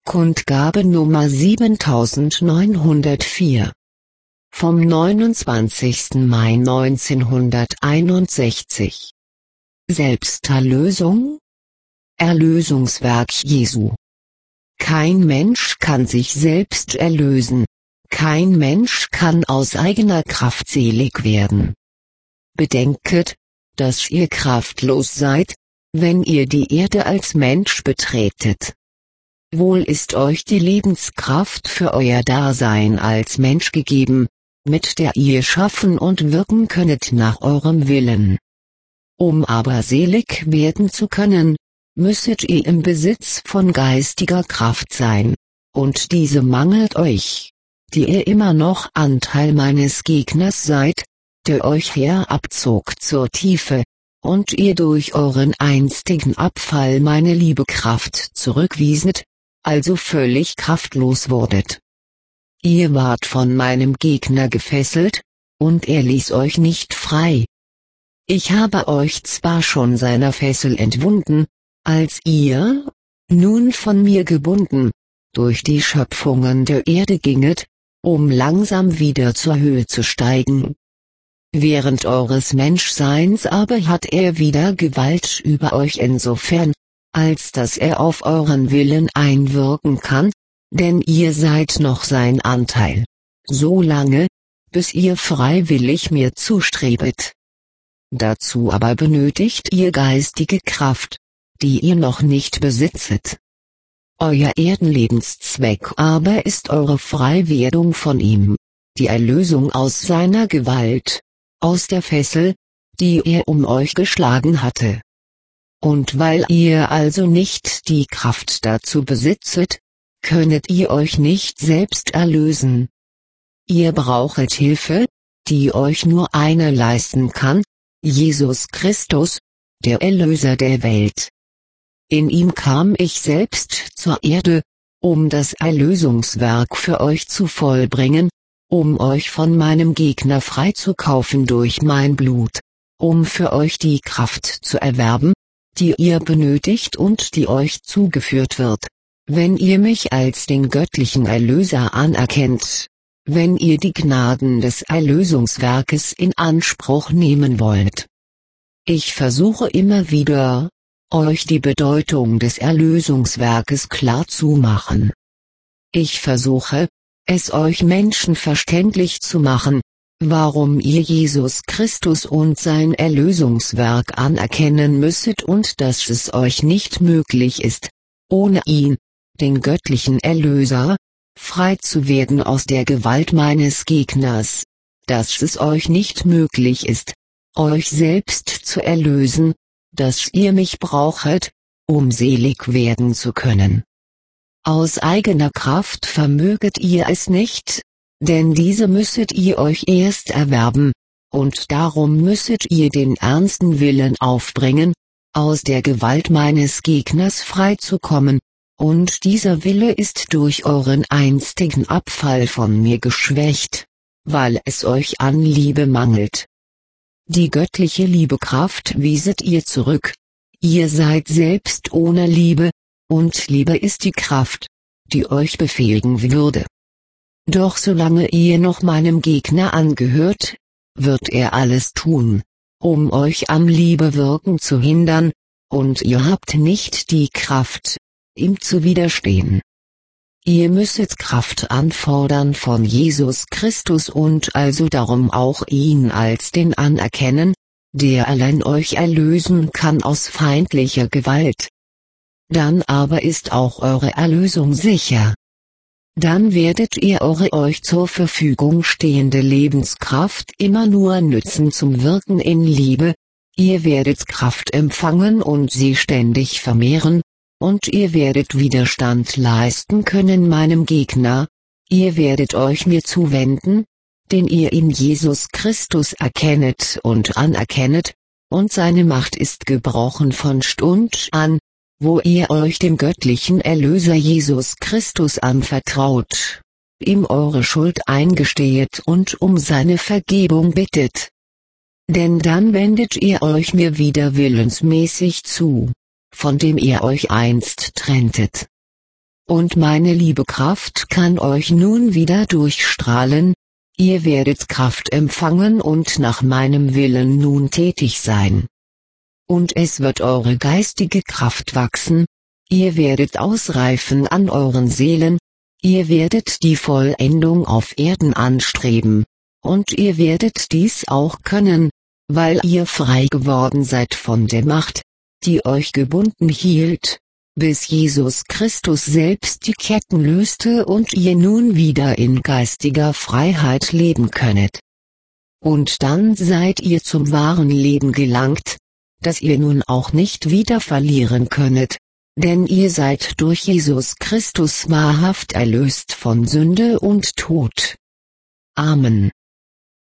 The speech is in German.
Kundgabe Nummer 7904 vom 29. Mai 1961. Selbsterlösung? Erlösungswerk Jesu. Kein Mensch kann sich selbst erlösen, kein Mensch kann aus eigener Kraft selig werden. Bedenket, dass ihr kraftlos seid, wenn ihr die Erde als Mensch betretet. Wohl ist euch die Lebenskraft für euer Dasein als Mensch gegeben, mit der ihr schaffen und wirken könnet nach eurem Willen. Um aber selig werden zu können, müsset ihr im Besitz von geistiger Kraft sein, und diese mangelt euch, die ihr immer noch Anteil meines Gegners seid, der euch herabzog zur Tiefe, und ihr durch euren einstigen Abfall meine Liebekraft zurückwieset, also völlig kraftlos wurdet. Ihr wart von meinem Gegner gefesselt, und er ließ euch nicht frei. Ich habe euch zwar schon seiner Fessel entwunden, als ihr, nun von mir gebunden, durch die Schöpfungen der Erde ginget, um langsam wieder zur Höhe zu steigen. Während eures Menschseins aber hat er wieder Gewalt über euch insofern, als dass er auf euren Willen einwirken kann, denn ihr seid noch sein Anteil, so lange, bis ihr freiwillig mir zustrebet. Dazu aber benötigt ihr geistige Kraft, die ihr noch nicht besitzet. Euer Erdenlebenszweck aber ist eure Freiwerdung von ihm, die Erlösung aus seiner Gewalt, aus der Fessel, die er um euch geschlagen hatte. Und weil ihr also nicht die Kraft dazu besitzet, könnet ihr euch nicht selbst erlösen. Ihr brauchet Hilfe, die euch nur einer leisten kann, Jesus Christus, der Erlöser der Welt. In ihm kam ich selbst zur Erde, um das Erlösungswerk für euch zu vollbringen, um euch von meinem Gegner freizukaufen durch mein Blut, um für euch die Kraft zu erwerben, die ihr benötigt und die euch zugeführt wird, wenn ihr mich als den göttlichen Erlöser anerkennt, wenn ihr die Gnaden des Erlösungswerkes in Anspruch nehmen wollt. Ich versuche immer wieder, euch die Bedeutung des Erlösungswerkes klarzumachen. Ich versuche, es euch Menschen verständlich zu machen, warum ihr Jesus Christus und sein Erlösungswerk anerkennen müsstet und dass es euch nicht möglich ist, ohne ihn, den göttlichen Erlöser, frei zu werden aus der Gewalt meines Gegners, dass es euch nicht möglich ist, euch selbst zu erlösen, dass ihr mich brauchet, um selig werden zu können. Aus eigener Kraft vermöget ihr es nicht, denn diese müsstet ihr euch erst erwerben, und darum müsstet ihr den ernsten Willen aufbringen, aus der Gewalt meines Gegners freizukommen, und dieser Wille ist durch euren einstigen Abfall von mir geschwächt, weil es euch an Liebe mangelt. Die göttliche Liebekraft wieset ihr zurück, ihr seid selbst ohne Liebe, und Liebe ist die Kraft, die euch befähigen würde. Doch solange ihr noch meinem Gegner angehört, wird er alles tun, um euch am Liebewirken zu hindern, und ihr habt nicht die Kraft, ihm zu widerstehen. Ihr müsset Kraft anfordern von Jesus Christus und also darum auch ihn als den anerkennen, der allein euch erlösen kann aus feindlicher Gewalt. Dann aber ist auch eure Erlösung sicher. Dann werdet ihr eure euch zur Verfügung stehende Lebenskraft immer nur nützen zum Wirken in Liebe, ihr werdet Kraft empfangen und sie ständig vermehren, und ihr werdet Widerstand leisten können meinem Gegner, ihr werdet euch mir zuwenden, den ihr in Jesus Christus erkennet und anerkennet, und seine Macht ist gebrochen von Stund an, wo ihr euch dem göttlichen Erlöser Jesus Christus anvertraut, ihm eure Schuld eingestehet und um seine Vergebung bittet. Denn dann wendet ihr euch mir wieder willensmäßig zu, von dem ihr euch einst trenntet. und meine Liebekraft kann euch nun wieder durchstrahlen, ihr werdet Kraft empfangen und nach meinem Willen nun tätig sein. Und es wird eure geistige Kraft wachsen, ihr werdet ausreifen an euren Seelen, ihr werdet die Vollendung auf Erden anstreben, und ihr werdet dies auch können, weil ihr frei geworden seid von der Macht, die euch gebunden hielt, bis Jesus Christus selbst die Ketten löste und ihr nun wieder in geistiger Freiheit leben könnet. Und dann seid ihr zum wahren Leben gelangt, das ihr nun auch nicht wieder verlieren könnet, denn ihr seid durch Jesus Christus wahrhaft erlöst von Sünde und Tod. Amen.